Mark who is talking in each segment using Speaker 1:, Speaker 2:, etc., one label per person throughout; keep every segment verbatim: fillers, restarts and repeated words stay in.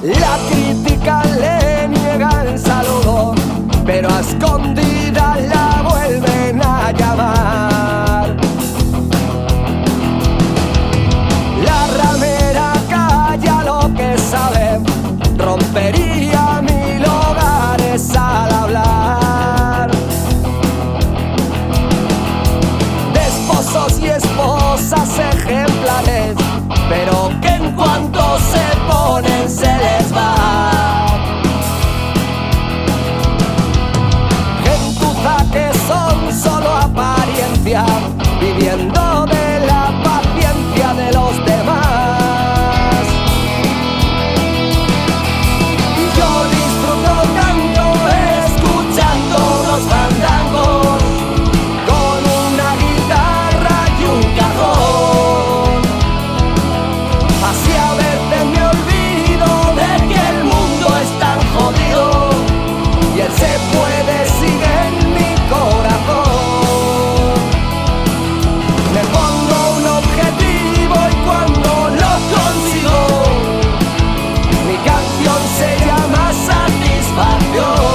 Speaker 1: La crítica le niegan saludo, pero a escondidas la vuelven a llamar. La ramera calla lo que sabe, rompería mil hogares al hablar. De esposos y esposas ejemplares, pero que en cuanto se ponen se les va. Gentuza que son solo apariencia, viviendo de la paciencia de los demás. Y yo disfruto tanto escuchando los fandangos, con una guitarra y un cajón. Así a veces me olvido de que el mundo es tan jodido y él se puede, sigue en mi corazón. Me pongo un objetivo y cuando lo consigo, mi canción se llama Satisfacción.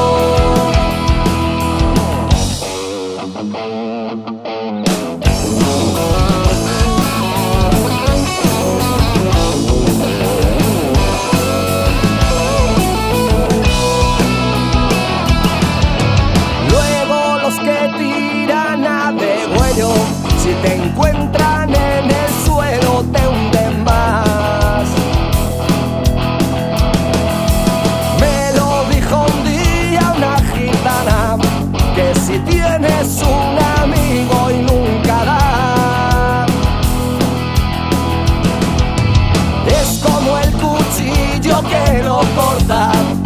Speaker 1: Luego los que tiran a degüello, si te encuentran en el suelo te hunden más. Me lo dijo un día una gitana, que si tienes un amigo y nunca da, es como el cuchillo que lo corta